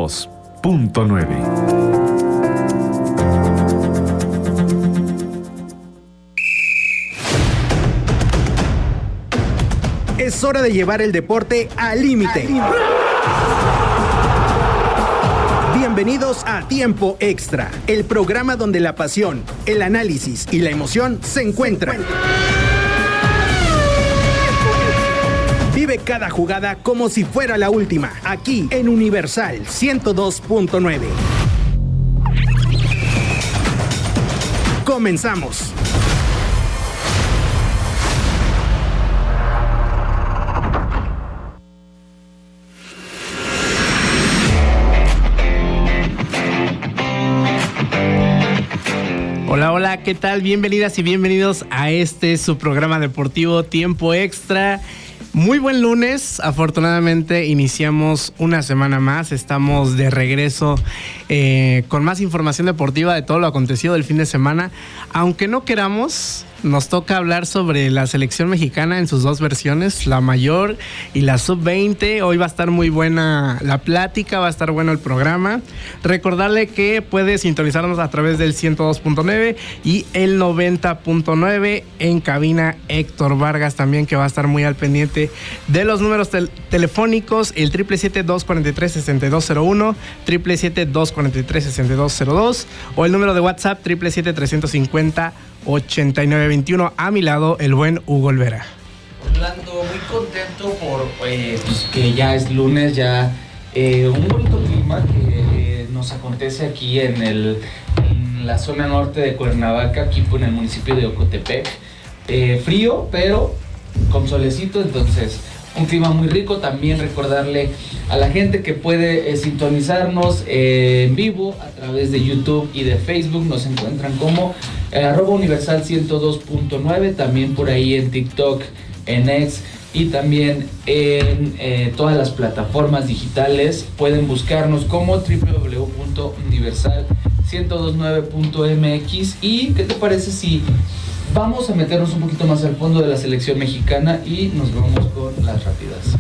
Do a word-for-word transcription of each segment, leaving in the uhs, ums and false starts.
dos punto nueve. Es hora de llevar el deporte al límite. Bienvenidos a Tiempo Extra, el programa donde la pasión, el análisis y la emoción se encuentran. Vive cada jugada como si fuera la última, aquí en Universal ciento dos punto nueve. Comenzamos. Hola, hola, ¿qué tal? Bienvenidas y bienvenidos a este su programa deportivo Tiempo Extra. Muy buen lunes, afortunadamente iniciamos una semana más, estamos de regreso eh, con más información deportiva de todo lo acontecido del fin de semana. Aunque no queramos, nos toca hablar sobre la selección mexicana en sus dos versiones, la mayor y la sub veinte. Hoy va a estar muy buena la plática, va a estar bueno el programa. Recordarle que puede sintonizarnos a través del ciento dos punto nueve y el noventa punto nueve en cabina. Héctor Vargas también, que va a estar muy al pendiente de los números tel- telefónicos, el siete siete siete, dos cuatro tres, seis dos cero uno, siete siete siete, dos cuatro tres, seis dos cero dos o el número de WhatsApp siete siete siete, tres cinco cero, ocho nueve dos uno. A mi lado, el buen Hugo Olvera. Orlando, muy contento por eh, pues que ya es lunes, ya eh, un bonito clima que eh, nos acontece aquí en, el, en la zona norte de Cuernavaca, aquí en el municipio de Ocotepec. Eh, frío, pero con solecito, entonces un clima muy rico. También recordarle a la gente que puede eh, sintonizarnos eh, en vivo a través de YouTube y de Facebook. Nos encuentran como eh, arroba universal ciento dos punto nueve, también por ahí en TikTok, en X y también en eh, todas las plataformas digitales. Pueden buscarnos como doble u doble u doble u punto universal ciento veintinueve punto m x. ¿Y qué te parece si vamos a meternos un poquito más al fondo de la selección mexicana y nos vamos con las rápidas?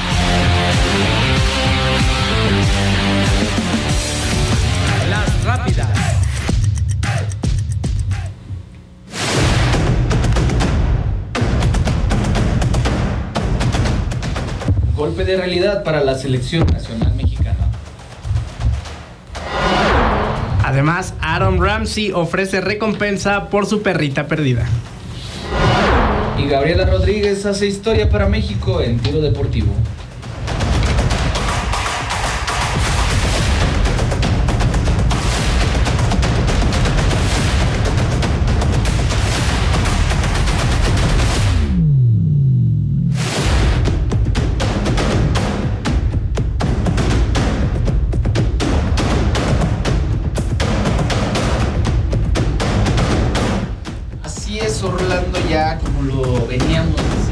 Las rápidas. Golpe de realidad para la selección nacional mexicana. Además, Aaron Ramsey ofrece recompensa por su perrita perdida. Y Gabriela Rodríguez hace historia para México en tiro deportivo. Orlando, ya como lo veníamos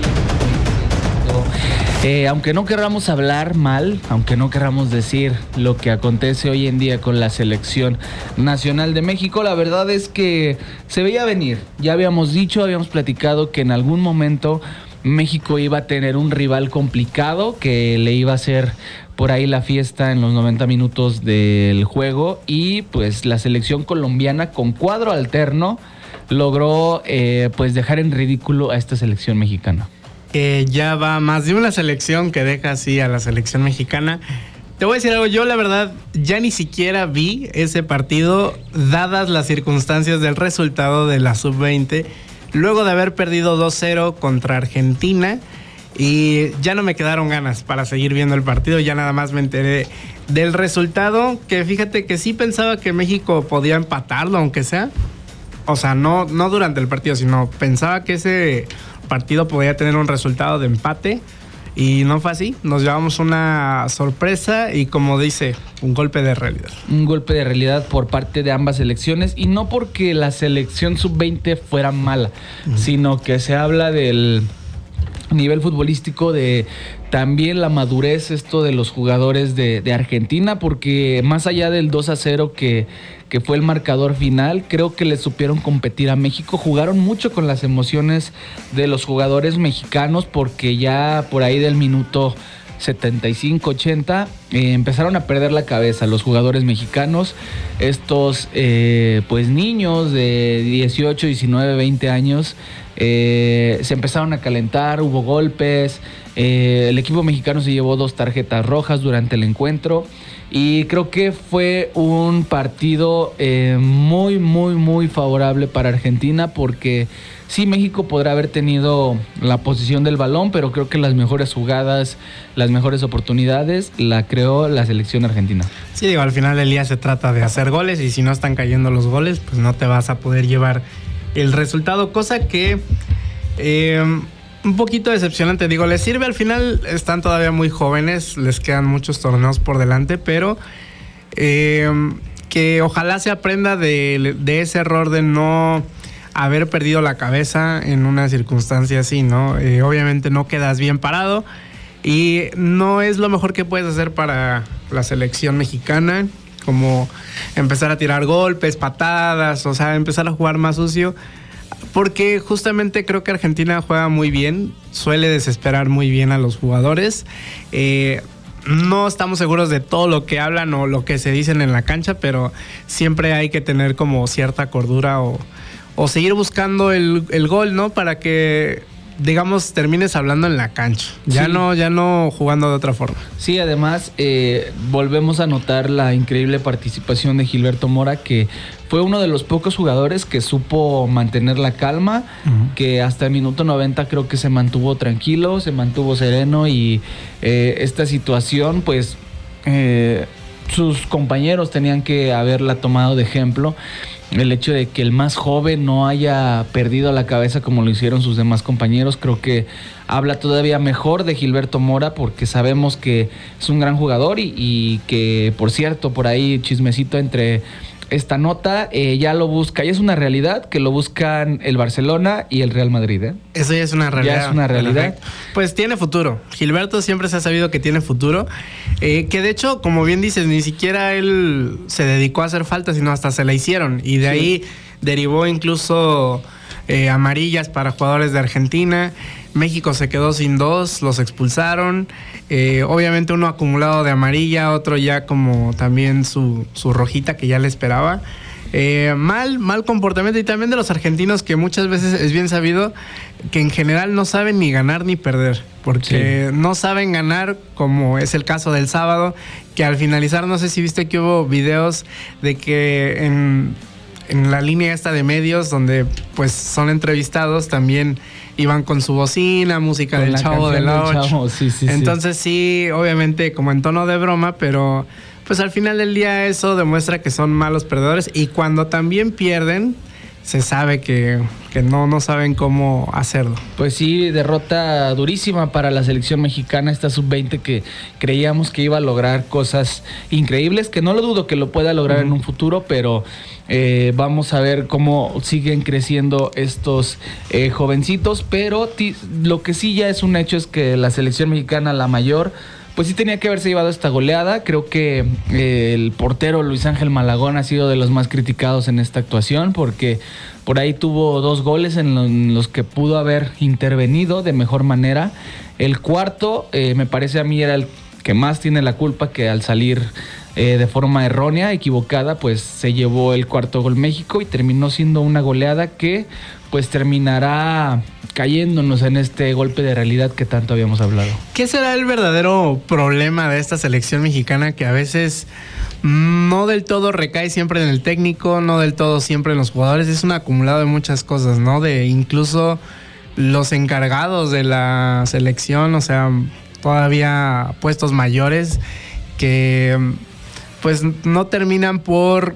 diciendo, eh, aunque no queramos hablar mal, aunque no queramos decir lo que acontece hoy en día con la selección nacional de México, la verdad es que se veía venir. Ya habíamos dicho, habíamos platicado que en algún momento México iba a tener un rival complicado, que le iba a hacer por ahí la fiesta en los noventa minutos del juego, y pues la selección colombiana con cuadro alterno logró eh, pues dejar en ridículo a esta selección mexicana. Que ya va más de una selección que deja así a la selección mexicana. Te voy a decir algo, yo la verdad ya ni siquiera vi ese partido, dadas las circunstancias del resultado de la sub veinte, luego de haber perdido dos cero contra Argentina, y ya no me quedaron ganas para seguir viendo el partido. Ya nada más me enteré del resultado, que fíjate que sí pensaba que México podía empatarlo, aunque sea. O sea, no, no durante el partido, sino pensaba que ese partido podía tener un resultado de empate. Y no fue así. Nos llevamos una sorpresa y, como dice, un golpe de realidad. Un golpe de realidad por parte de ambas selecciones. Y no porque la selección sub veinte fuera mala, uh-huh. sino que se habla del nivel futbolístico, de también la madurez esto de los jugadores de, de Argentina, porque más allá del dos a cero que, que fue el marcador final, creo que le supieron competir a México. Jugaron mucho con las emociones de los jugadores mexicanos, porque ya por ahí del minuto setenta y cinco ochenta, eh, empezaron a perder la cabeza los jugadores mexicanos. Estos eh, pues niños de dieciocho, diecinueve, veinte años eh, se empezaron a calentar, hubo golpes, eh, el equipo mexicano se llevó dos tarjetas rojas durante el encuentro. Y creo que fue un partido eh, muy, muy, muy favorable para Argentina, porque sí, México podrá haber tenido la posición del balón, pero creo que las mejores jugadas, las mejores oportunidades, la creó la selección argentina. Sí, digo, al final del día se trata de hacer goles, y si no están cayendo los goles, pues no te vas a poder llevar el resultado, cosa que... Eh, un poquito decepcionante, digo, les sirve al final, están todavía muy jóvenes, les quedan muchos torneos por delante, pero eh, que ojalá se aprenda de, de ese error de no haber perdido la cabeza en una circunstancia así, ¿no? Eh, obviamente no quedas bien parado y no es lo mejor que puedes hacer para la selección mexicana, como empezar a tirar golpes, patadas, o sea, empezar a jugar más sucio. Porque justamente creo que Argentina juega muy bien, suele desesperar muy bien a los jugadores. Eh, no estamos seguros de todo lo que hablan o lo que se dicen en la cancha, pero siempre hay que tener como cierta cordura o, o seguir buscando el, el gol, ¿no? Para que, digamos, termines hablando en la cancha, ya, sí. no, ya no jugando de otra forma. Sí, además eh, volvemos a notar la increíble participación de Gilberto Mora, que fue uno de los pocos jugadores que supo mantener la calma, uh-huh. que hasta el minuto noventa creo que se mantuvo tranquilo, se mantuvo sereno, y eh, esta situación pues eh, sus compañeros tenían que haberla tomado de ejemplo. El hecho de que el más joven no haya perdido la cabeza como lo hicieron sus demás compañeros, creo que habla todavía mejor de Gilberto Mora, porque sabemos que es un gran jugador y, y que, por cierto, por ahí chismecito entre esta nota, eh, ya lo busca, ya es una realidad que lo buscan el Barcelona y el Real Madrid, ¿eh? Eso ya es una realidad. Ya es una realidad. Pues tiene futuro. Gilberto siempre se ha sabido que tiene futuro. Eh, que de hecho, como bien dices, ni siquiera él se dedicó a hacer falta, sino hasta se la hicieron. Y de sí. ahí derivó incluso eh, amarillas para jugadores de Argentina. México se quedó sin dos, los expulsaron. Eh, obviamente uno acumulado de amarilla, otro ya como también su, su rojita que ya le esperaba. Eh, mal, mal comportamiento, y también de los argentinos, que muchas veces es bien sabido que en general no saben ni ganar ni perder, porque sí. no saben ganar, como es el caso del sábado, que al finalizar, no sé si viste que hubo videos de que en, en la línea esta de medios donde pues son entrevistados, también iban con su bocina, música con del Chavo del Ocho. Sí, sí, Entonces sí. sí, obviamente como en tono de broma, pero pues al final del día eso demuestra que son malos perdedores, y cuando también pierden se sabe que, que no, no saben cómo hacerlo. Pues sí, derrota durísima para la selección mexicana, esta sub veinte, que creíamos que iba a lograr cosas increíbles, que no lo dudo que lo pueda lograr uh-huh. en un futuro, pero eh, vamos a ver cómo siguen creciendo estos eh, jovencitos. Pero t- lo que sí ya es un hecho es que la selección mexicana, la mayor, pues sí tenía que haberse llevado esta goleada. Creo que eh, el portero Luis Ángel Malagón ha sido de los más criticados en esta actuación, porque por ahí tuvo dos goles en, lo, en los que pudo haber intervenido de mejor manera. El cuarto, eh, me parece a mí, era el que más tiene la culpa, que al salir eh, de forma errónea, equivocada, pues se llevó el cuarto gol México, y terminó siendo una goleada que pues terminará cayéndonos en este golpe de realidad que tanto habíamos hablado. ¿Qué será el verdadero problema de esta selección mexicana, que a veces no del todo recae siempre en el técnico, no del todo siempre en los jugadores? Es un acumulado de muchas cosas, ¿no? De incluso los encargados de la selección, o sea, todavía puestos mayores que pues no terminan por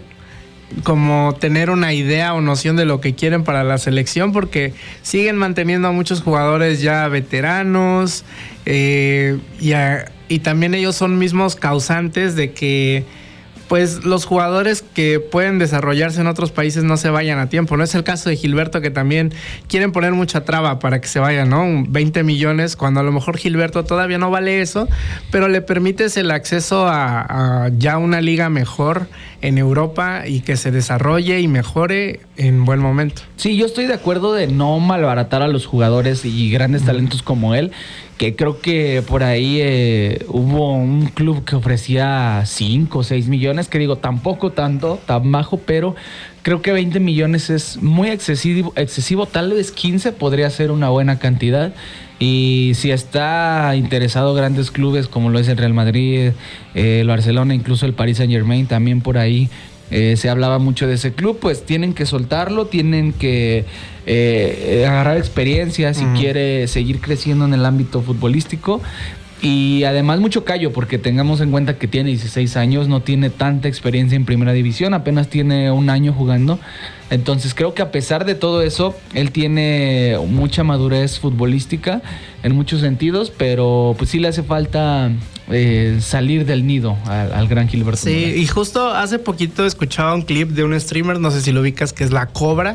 como tener una idea o noción de lo que quieren para la selección, porque siguen manteniendo a muchos jugadores ya veteranos, eh, y, a, y también ellos son mismos causantes de que pues los jugadores que pueden desarrollarse en otros países no se vayan a tiempo. No es el caso de Gilberto, que también quieren poner mucha traba para que se vayan, ¿no? veinte millones, cuando a lo mejor Gilberto todavía no vale eso, pero le permites el acceso a, a ya una liga mejor en Europa, y que se desarrolle y mejore en buen momento. Sí, yo estoy de acuerdo de no malbaratar a los jugadores y grandes talentos como él, que creo que por ahí eh, hubo un club que ofrecía cinco o seis millones, que digo, tampoco tanto, tan bajo, pero creo que veinte millones es muy excesivo, excesivo, tal vez quince podría ser una buena cantidad. Y si está interesado grandes clubes como lo es el Real Madrid, eh, el Barcelona, incluso el Paris Saint-Germain, también por ahí eh, se hablaba mucho de ese club, pues tienen que soltarlo, tienen que eh, agarrar experiencia si uh-huh. quiere seguir creciendo en el ámbito futbolístico. Y además mucho callo, porque tengamos en cuenta que tiene dieciséis años, no tiene tanta experiencia en primera división, apenas tiene un año jugando. Entonces creo que a pesar de todo eso, él tiene mucha madurez futbolística en muchos sentidos, pero pues sí le hace falta eh, salir del nido al, al gran Gilberto Sí, Morales. Y justo hace poquito escuchaba un clip de un streamer, no sé si lo ubicas, que es La Cobra,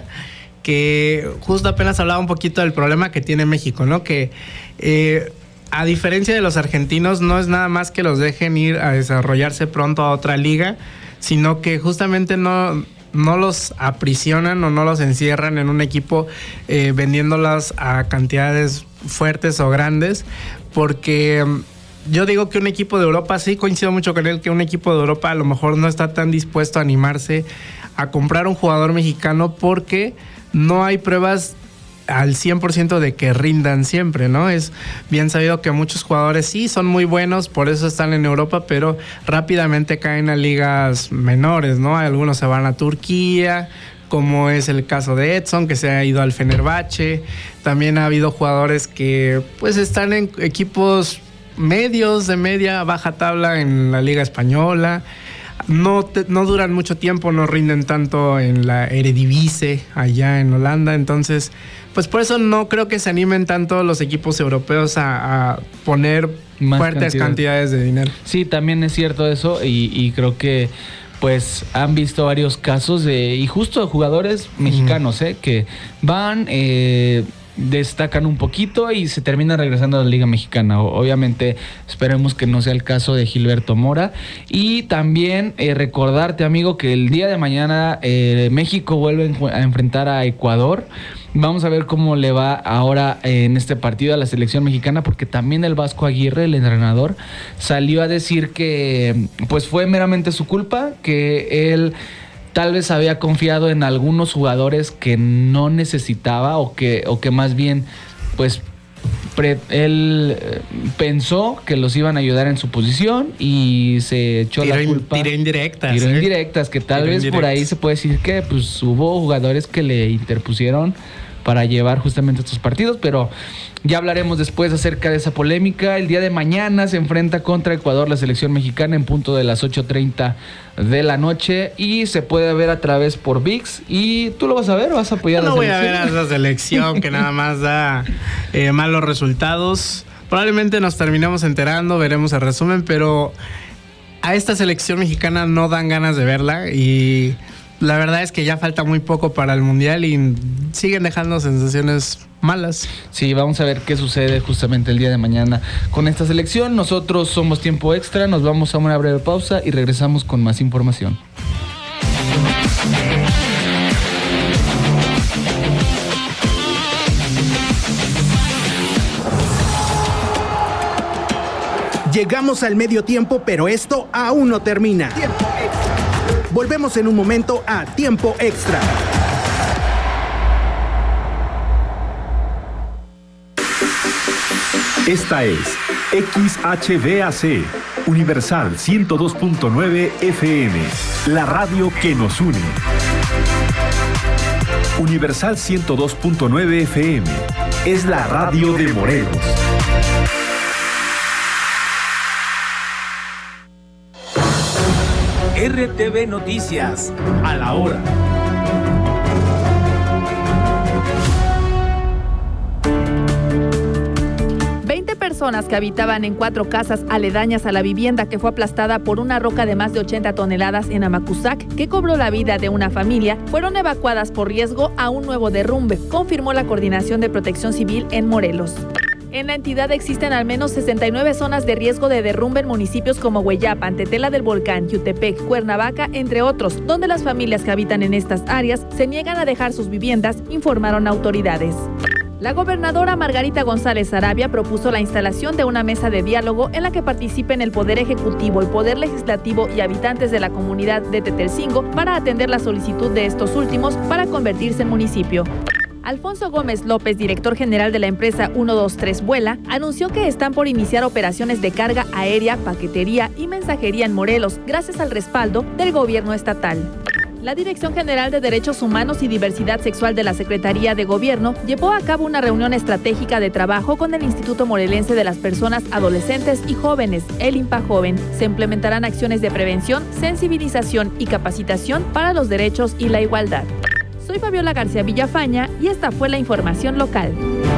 que justo apenas hablaba un poquito del problema que tiene México, ¿no? Que eh, a diferencia de los argentinos, no es nada más que los dejen ir a desarrollarse pronto a otra liga, sino que justamente no... no los aprisionan o no los encierran en un equipo eh, vendiéndolas a cantidades fuertes o grandes, porque yo digo que un equipo de Europa, sí coincido mucho con él, que un equipo de Europa a lo mejor no está tan dispuesto a animarse a comprar un jugador mexicano porque no hay pruebas al cien por ciento de que rindan siempre, ¿no? Es bien sabido que muchos jugadores sí son muy buenos, por eso están en Europa, pero rápidamente caen a ligas menores, ¿no? Algunos se van a Turquía, como es el caso de Edson, que se ha ido al Fenerbahce. También ha habido jugadores que pues están en equipos medios, de media, baja tabla en la Liga Española. No, te, no duran mucho tiempo, no rinden tanto en la Eredivisie allá en Holanda, entonces pues por eso no creo que se animen tanto los equipos europeos a, a poner más fuertes cantidad. cantidades de dinero. Sí, también es cierto eso y, y creo que pues han visto varios casos de, y justo de jugadores mexicanos, mm. eh, que van... Eh, destacan un poquito y se terminan regresando a la Liga Mexicana. Obviamente esperemos que no sea el caso de Gilberto Mora. Y también eh, recordarte, amigo, que el día de mañana eh, México vuelve a enfrentar a Ecuador. Vamos a ver cómo le va ahora en este partido a la selección mexicana, porque también el Vasco Aguirre, el entrenador, salió a decir que pues fue meramente su culpa, que él tal vez había confiado en algunos jugadores que no necesitaba o que, o que más bien pues pre, él pensó que los iban a ayudar en su posición y se echó tiro la culpa. Tiró indirectas. Tiró ¿eh? indirectas, que tal tiro vez indirectas. Por ahí se puede decir que pues hubo jugadores que le interpusieron para llevar justamente estos partidos, pero ya hablaremos después acerca de esa polémica. El día de mañana se enfrenta contra Ecuador la selección mexicana en punto de las ocho treinta de la noche y se puede ver a través por V I X. ¿Y tú lo vas a ver o vas a apoyar no, a la no selección? No voy a ver a esa selección que nada más da eh, malos resultados. Probablemente nos terminemos enterando, veremos el resumen, pero a esta selección mexicana no dan ganas de verla y... la verdad es que ya falta muy poco para el Mundial y siguen dejando sensaciones malas. Sí, vamos a ver qué sucede justamente el día de mañana con esta selección. Nosotros somos Tiempo Extra, nos vamos a una breve pausa y regresamos con más información. Llegamos al medio tiempo, pero esto aún no termina. Tiempo extra. Volvemos en un momento a Tiempo Extra. Esta es X H D A C, Universal ciento dos punto nueve F M, la radio que nos une. Universal ciento dos punto nueve F M, es la radio de Morelos. R T V Noticias, a la hora. veinte personas que habitaban en cuatro casas aledañas a la vivienda que fue aplastada por una roca de más de ochenta toneladas en Amacuzac, que cobró la vida de una familia, fueron evacuadas por riesgo a un nuevo derrumbe, confirmó la Coordinación de Protección Civil en Morelos. En la entidad existen al menos sesenta y nueve zonas de riesgo de derrumbe en municipios como Hueyapan, Tetela del Volcán, Yutepec, Cuernavaca, entre otros, donde las familias que habitan en estas áreas se niegan a dejar sus viviendas, informaron autoridades. La gobernadora Margarita González Arabia propuso la instalación de una mesa de diálogo en la que participen el Poder Ejecutivo, el Poder Legislativo y habitantes de la comunidad de Tetelcingo para atender la solicitud de estos últimos para convertirse en municipio. Alfonso Gómez López, director general de la empresa uno dos tres Vuela, anunció que están por iniciar operaciones de carga aérea, paquetería y mensajería en Morelos, gracias al respaldo del gobierno estatal. La Dirección General de Derechos Humanos y Diversidad Sexual de la Secretaría de Gobierno llevó a cabo una reunión estratégica de trabajo con el Instituto Morelense de las Personas Adolescentes y Jóvenes, el INPAJoven. Se implementarán acciones de prevención, sensibilización y capacitación para los derechos y la igualdad. Soy Fabiola García Villafaña y esta fue la información local.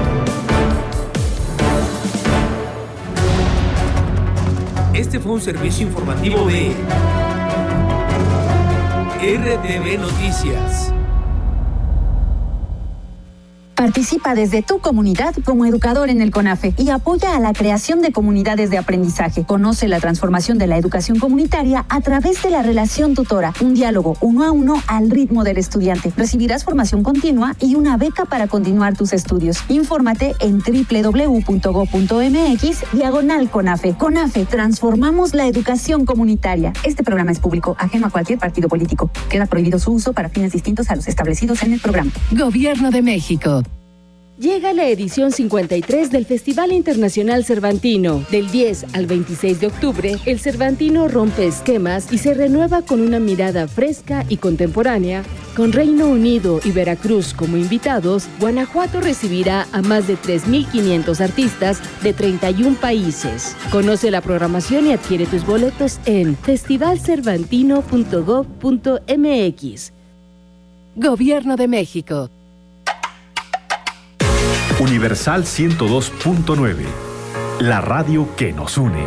Este fue un servicio informativo de R T V Noticias. Participa desde tu comunidad como educador en el CONAFE y apoya a la creación de comunidades de aprendizaje. Conoce la transformación de la educación comunitaria a través de la relación tutora, un diálogo uno a uno al ritmo del estudiante. Recibirás formación continua y una beca para continuar tus estudios. Infórmate en doble u doble u doble u punto gob punto eme equis diagonal CONAFE. CONAFE, transformamos la educación comunitaria. Este programa es público, ajeno a cualquier partido político. Queda prohibido su uso para fines distintos a los establecidos en el programa. Gobierno de México. Llega la edición cincuenta y tres del Festival Internacional Cervantino. Del diez al veintiséis de octubre, el Cervantino rompe esquemas y se renueva con una mirada fresca y contemporánea. Con Reino Unido y Veracruz como invitados, Guanajuato recibirá a más de tres mil quinientos artistas de treinta y un países. Conoce la programación y adquiere tus boletos en festival cervantino punto gob punto eme equis. Gobierno de México. Universal ciento dos punto nueve, la radio que nos une.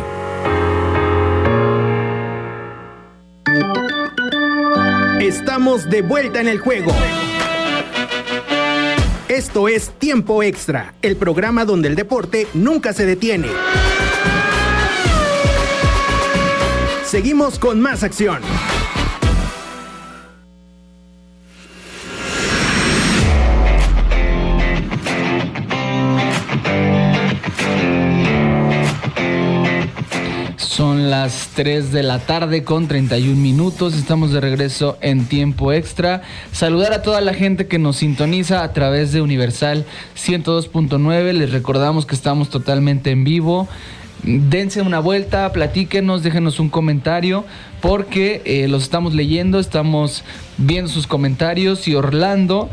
Estamos de vuelta en el juego. Esto es Tiempo Extra, el programa donde el deporte nunca se detiene. Seguimos con más acción. Son las tres de la tarde con treinta y un minutos. Estamos de regreso en Tiempo Extra. Saludar a toda la gente que nos sintoniza a través de Universal ciento dos punto nueve. Les recordamos que estamos totalmente en vivo. Dense una vuelta, platíquenos, déjenos un comentario porque eh, los estamos leyendo, estamos viendo sus comentarios. Y Orlando,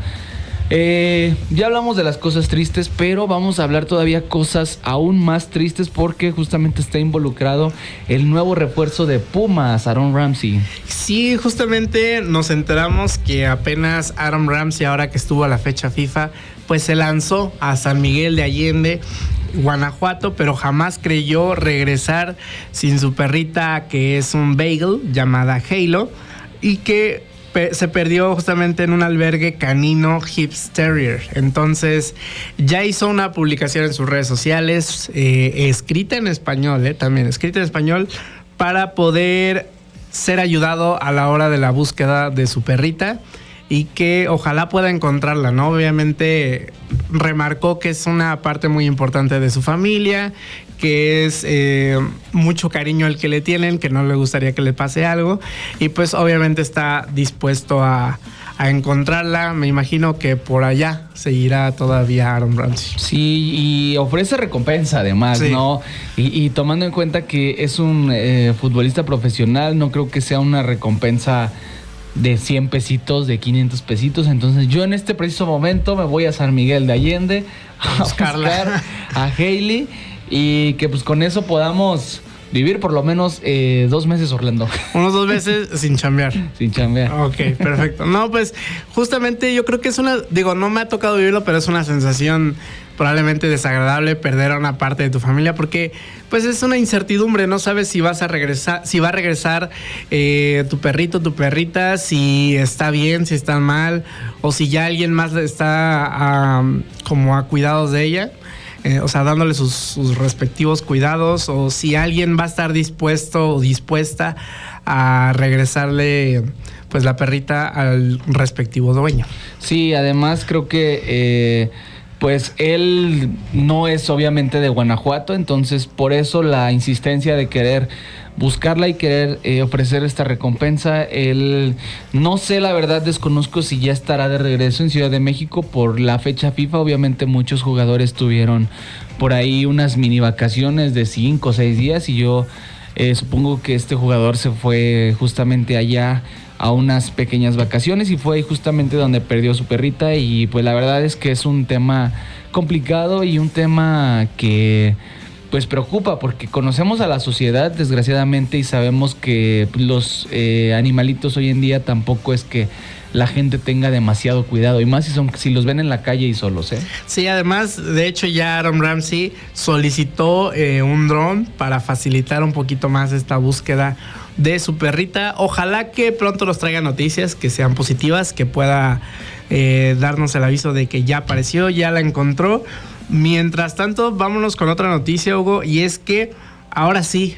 Eh, ya hablamos de las cosas tristes, pero vamos a hablar todavía cosas aún más tristes porque justamente está involucrado el nuevo refuerzo de Pumas, Aaron Ramsey. Sí, justamente nos enteramos que apenas Aaron Ramsey, ahora que estuvo a la fecha FIFA, pues se lanzó a San Miguel de Allende, Guanajuato, pero jamás creyó regresar sin su perrita, que es un beagle llamada Halo, y que se perdió justamente en un albergue canino Hipps Terrier. Entonces ya hizo una publicación en sus redes sociales, eh, escrita en español, eh, también escrita en español, para poder ser ayudado a la hora de la búsqueda de su perrita y que ojalá pueda encontrarla, ¿no? Obviamente remarcó que es una parte muy importante de su familia, que es eh, mucho cariño el que le tienen, que no le gustaría que le pase algo, y pues obviamente está dispuesto a, a encontrarla. Me imagino que por allá seguirá todavía Aaron Ramsey. Sí, y ofrece recompensa además, sí, ¿no? Y, y tomando en cuenta que es un eh, futbolista profesional, no creo que sea una recompensa de cien pesitos, de quinientos pesitos. Entonces yo en este preciso momento me voy a San Miguel de Allende a buscar a Hailey, y que pues con eso podamos vivir por lo menos eh, dos meses, Orlando. Unos dos meses sin chambear. Sin chambear. Ok, perfecto. No, pues justamente yo creo que es una, digo, no me ha tocado vivirlo, pero es una sensación probablemente desagradable perder a una parte de tu familia, porque pues es una incertidumbre, no sabes si vas a regresar, si va a regresar eh, tu perrito, tu perrita, si está bien, si está mal, o si ya alguien más está um, como a cuidados de ella. Eh, o sea, dándole sus, sus respectivos cuidados, o si alguien va a estar dispuesto o dispuesta a regresarle pues la perrita al respectivo dueño. Sí, además creo que eh, pues él no es obviamente de Guanajuato, entonces por eso la insistencia de querer buscarla y querer eh, ofrecer esta recompensa. Él, no sé, la verdad desconozco si ya estará de regreso en Ciudad de México por la fecha FIFA. Obviamente muchos jugadores tuvieron por ahí unas mini vacaciones de cinco o seis días y yo eh, supongo que este jugador se fue justamente allá a unas pequeñas vacaciones y fue ahí justamente donde perdió su perrita. Y pues la verdad es que es un tema complicado y un tema que pues preocupa, porque conocemos a la sociedad desgraciadamente y sabemos que los eh, animalitos hoy en día tampoco es que la gente tenga demasiado cuidado, y más si son si los ven en la calle y solos, ¿eh? Sí, además, de hecho ya Aaron Ramsey solicitó eh, un dron para facilitar un poquito más esta búsqueda de su perrita. Ojalá que pronto nos traiga noticias que sean positivas, que pueda eh, darnos el aviso de que ya apareció, ya la encontró. Mientras tanto, vámonos con otra noticia, Hugo, y es que ahora sí,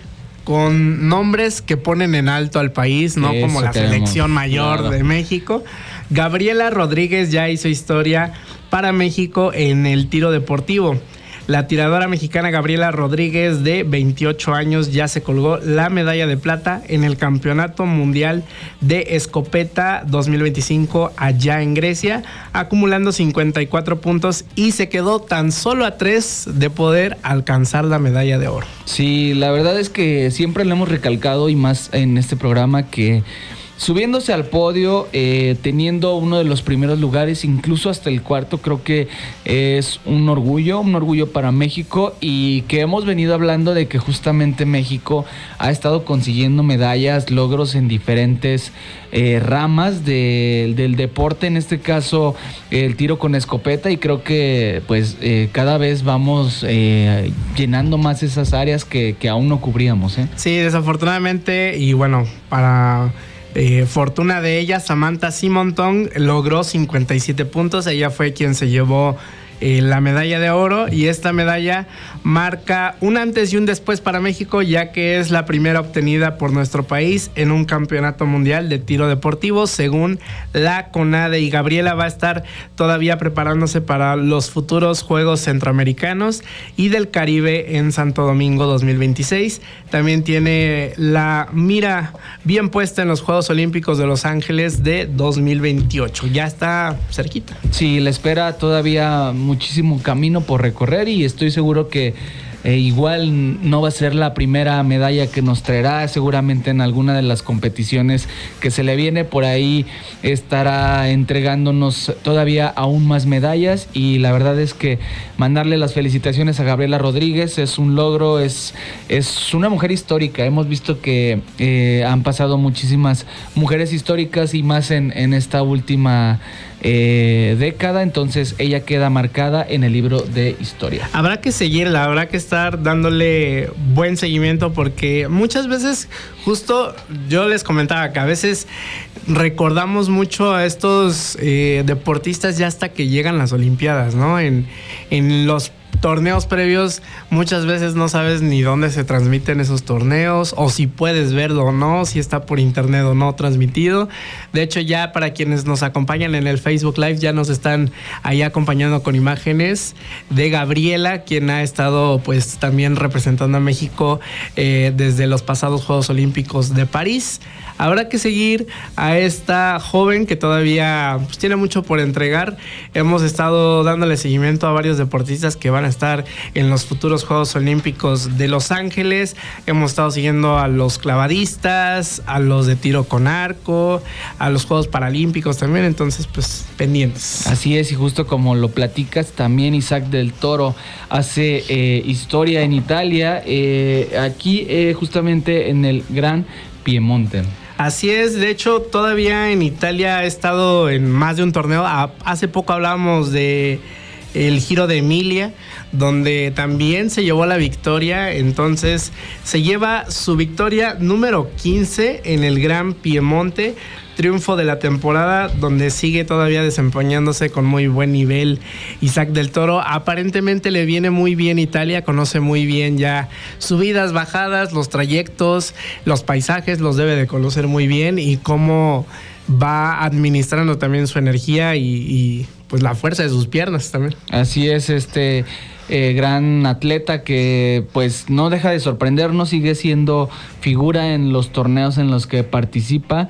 con nombres que ponen en alto al país, no Eso como la queremos. selección mayor Claro. de México. Gabriela Rodríguez ya hizo historia para México en el tiro deportivo. La tiradora mexicana Gabriela Rodríguez, de veintiocho años, ya se colgó la medalla de plata en el Campeonato Mundial de Escopeta dos mil veinticinco allá en Grecia, acumulando cincuenta y cuatro puntos, y se quedó tan solo a tres de poder alcanzar la medalla de oro. Sí, la verdad es que siempre le hemos recalcado, y más en este programa, que subiéndose al podio, eh, teniendo uno de los primeros lugares, incluso hasta el cuarto, creo que es un orgullo, un orgullo para México, y que hemos venido hablando de que justamente México ha estado consiguiendo medallas, logros en diferentes eh, ramas de, del deporte, en este caso el tiro con escopeta, y creo que pues eh, cada vez vamos eh, llenando más esas áreas que, que aún no cubríamos, ¿eh? Sí, desafortunadamente, y bueno, para Eh, fortuna de ella, Samantha Simonton logró cincuenta y siete puntos. Ella fue quien se llevó eh, la medalla de oro, y esta medalla marca un antes y un después para México, ya que es la primera obtenida por nuestro país en un campeonato mundial de tiro deportivo, según la CONADE. Y Gabriela va a estar todavía preparándose para los futuros Juegos Centroamericanos y del Caribe en Santo Domingo dos mil veintiséis. También tiene la mira bien puesta en los Juegos Olímpicos de Los Ángeles de dos mil veintiocho. Ya está cerquita. Sí, le espera todavía muchísimo camino por recorrer, y estoy seguro que eh, igual no va a ser la primera medalla que nos traerá. Seguramente en alguna de las competiciones que se le viene por ahí estará entregándonos todavía aún más medallas, y la verdad es que mandarle las felicitaciones a Gabriela Rodríguez es un logro, es, es una mujer histórica. Hemos visto que eh, han pasado muchísimas mujeres históricas, y más en, en esta última Eh, década, entonces ella queda marcada en el libro de historia. Habrá que seguirla, habrá que estar dándole buen seguimiento, porque muchas veces, justo yo les comentaba que a veces recordamos mucho a estos eh, deportistas ya hasta que llegan las Olimpiadas, ¿no? En, en los torneos previos muchas veces no sabes ni dónde se transmiten esos torneos, o si puedes verlo o no, si está por internet o no transmitido. De hecho, ya para quienes nos acompañan en el Facebook Live, ya nos están ahí acompañando con imágenes de Gabriela, quien ha estado pues también representando a México eh, desde los pasados Juegos Olímpicos de París. Habrá que seguir a esta joven que todavía pues, tiene mucho por entregar. Hemos estado dándole seguimiento a varios deportistas que van a estar en los futuros Juegos Olímpicos de Los Ángeles. Hemos estado siguiendo a los clavadistas, a los de tiro con arco, a los Juegos Paralímpicos también, entonces pues pendientes. Así es, y justo como lo platicas, también Isaac del Toro hace eh, historia en Italia, eh, aquí eh, justamente en el Gran Piemonte. Así es, de hecho todavía en Italia ha estado en más de un torneo. Hace poco hablábamos de el Giro de Emilia, donde también se llevó la victoria. Entonces se lleva su victoria número quince en el Gran Piemonte, triunfo de la temporada, donde sigue todavía desempeñándose con muy buen nivel Isaac del Toro. Aparentemente le viene muy bien Italia, conoce muy bien ya subidas, bajadas, los trayectos, los paisajes, los debe de conocer muy bien, y cómo va administrando también su energía y, y pues la fuerza de sus piernas también. Así es, este eh, gran atleta que pues no deja de sorprendernos, sigue siendo figura en los torneos en los que participa.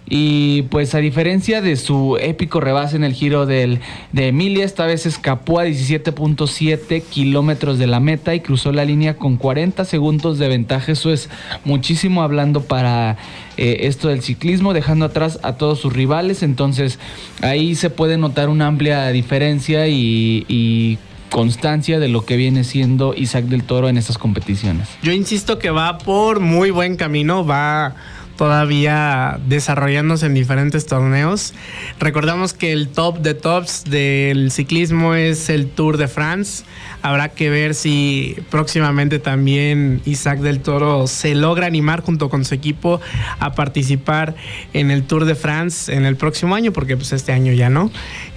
Y pues a diferencia de su épico rebase en el Giro del, de Emilia, esta vez escapó a diecisiete punto siete kilómetros de la meta y cruzó la línea con cuarenta segundos de ventaja. Eso es muchísimo hablando para eh, esto del ciclismo, dejando atrás a todos sus rivales. Entonces ahí se puede notar una amplia diferencia y, y constancia de lo que viene siendo Isaac del Toro en estas competiciones. Yo insisto que va por muy buen camino, va todavía desarrollándose en diferentes torneos. Recordamos que el top de tops del ciclismo es el Tour de France. Habrá que ver si próximamente también Isaac del Toro se logra animar junto con su equipo a participar en el Tour de France en el próximo año, porque pues este año ya no.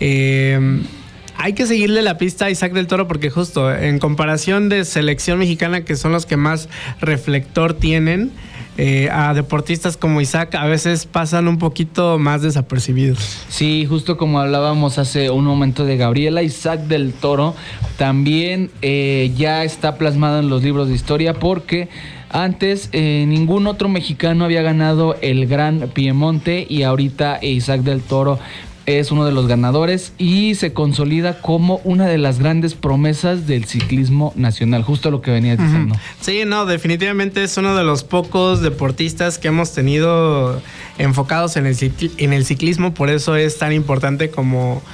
Eh, Hay que seguirle la pista a Isaac del Toro porque justo en comparación de selección mexicana, que son los que más reflector tienen, eh, a deportistas como Isaac a veces pasan un poquito más desapercibidos. Sí, justo como hablábamos hace un momento de Gabriela, Isaac del Toro también eh, ya está plasmado en los libros de historia porque antes eh, ningún otro mexicano había ganado el Gran Piemonte y ahorita Isaac del Toro es uno de los ganadores y se consolida como una de las grandes promesas del ciclismo nacional, justo lo que venías diciendo. Sí, no, definitivamente es uno de los pocos deportistas que hemos tenido enfocados en el, cicl- en el ciclismo, por eso es tan importante como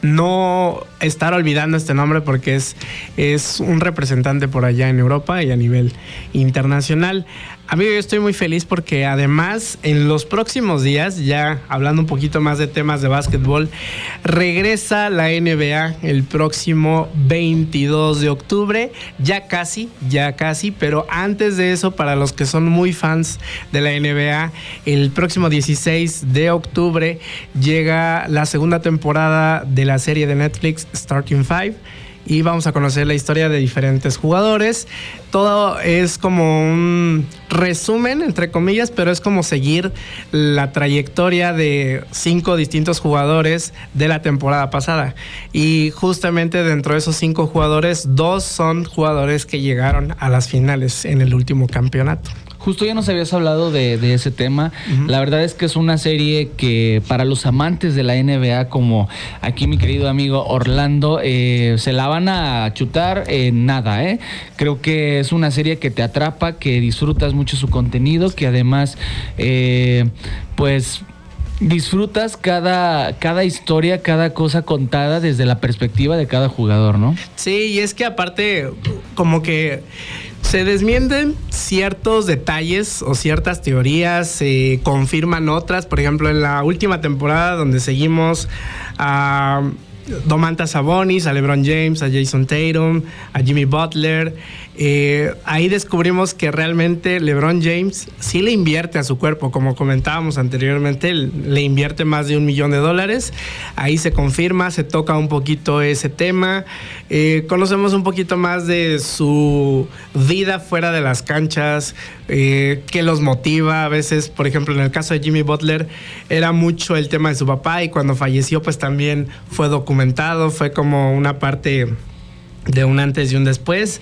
no estar olvidando este nombre porque es, es un representante por allá en Europa y a nivel internacional. Amigo, yo estoy muy feliz porque además en los próximos días, ya hablando un poquito más de temas de básquetbol, regresa la N B A el próximo veintidós de octubre, ya casi, ya casi, pero antes de eso, para los que son muy fans de la N B A, el próximo dieciséis de octubre llega la segunda temporada de la serie de Netflix Starting Five. Y vamos a conocer la historia de diferentes jugadores. Todo es como un resumen, entre comillas, pero es como seguir la trayectoria de cinco distintos jugadores de la temporada pasada. Y justamente dentro de esos cinco jugadores, dos son jugadores que llegaron a las finales en el último campeonato. Justo ya nos habías hablado de, de ese tema. Uh-huh. La verdad es que es una serie que para los amantes de la N B A, como aquí mi querido amigo Orlando, eh, se la van a chutar en nada, ¿eh? Creo que es una serie que te atrapa, que disfrutas mucho su contenido, que además, eh, pues disfrutas cada, cada historia, cada cosa contada desde la perspectiva de cada jugador, ¿no? Sí, y es que aparte, como que se desmienten ciertos detalles o ciertas teorías, se confirman otras. Por ejemplo, en la última temporada donde seguimos a Domantas Sabonis, a LeBron James, a Jason Tatum, a Jimmy Butler, eh, ahí descubrimos que realmente LeBron James sí le invierte a su cuerpo, como comentábamos anteriormente, le invierte más de un millón de dólares. Ahí se confirma, se toca un poquito ese tema, eh, conocemos un poquito más de su vida fuera de las canchas, eh, qué los motiva. A veces, por ejemplo, en el caso de Jimmy Butler era mucho el tema de su papá y cuando falleció pues también fue documentado, fue como una parte de un antes y un después.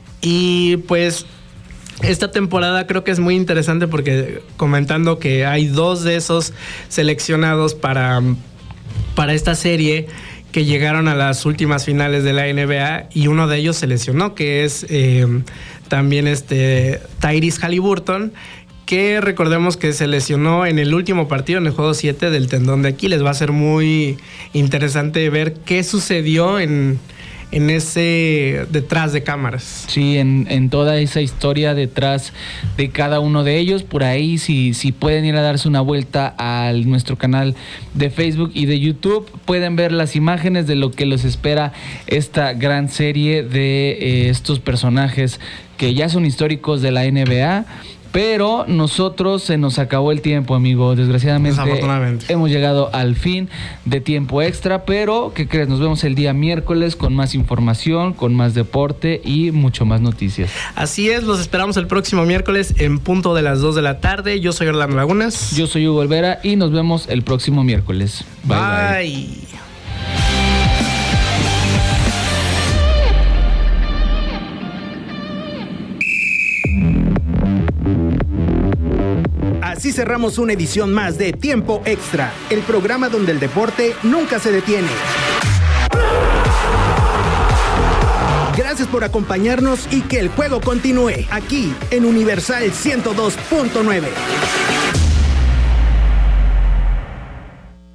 Y pues esta temporada creo que es muy interesante porque comentando que hay dos de esos seleccionados para, para esta serie que llegaron a las últimas finales de la N B A y uno de ellos se lesionó, que es eh, también este Tyrese Haliburton, que recordemos que se lesionó en el último partido, en el juego siete del tendón de Aquiles. Va a ser muy interesante ver qué sucedió en... en ese detrás de cámaras. Sí, en, en toda esa historia detrás de cada uno de ellos. Por ahí, si, si pueden ir a darse una vuelta a nuestro canal de Facebook y de YouTube, pueden ver las imágenes de lo que los espera esta gran serie de eh, estos personajes que ya son históricos de la N B A. Pero nosotros se nos acabó el tiempo, amigo. Desgraciadamente hemos llegado al fin de Tiempo Extra. Pero, ¿qué crees? Nos vemos el día miércoles con más información, con más deporte y mucho más noticias. Así es, los esperamos el próximo miércoles en punto de las dos de la tarde. Yo soy Orlando Lagunas. Yo soy Hugo Olvera y nos vemos el próximo miércoles. Bye, bye. Bye. Así cerramos una edición más de Tiempo Extra, el programa donde el deporte nunca se detiene. Gracias por acompañarnos y que el juego continúe aquí en Universal ciento dos punto nueve.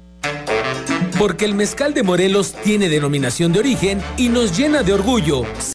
Porque el mezcal de Morelos tiene denominación de origen y nos llena de orgullo.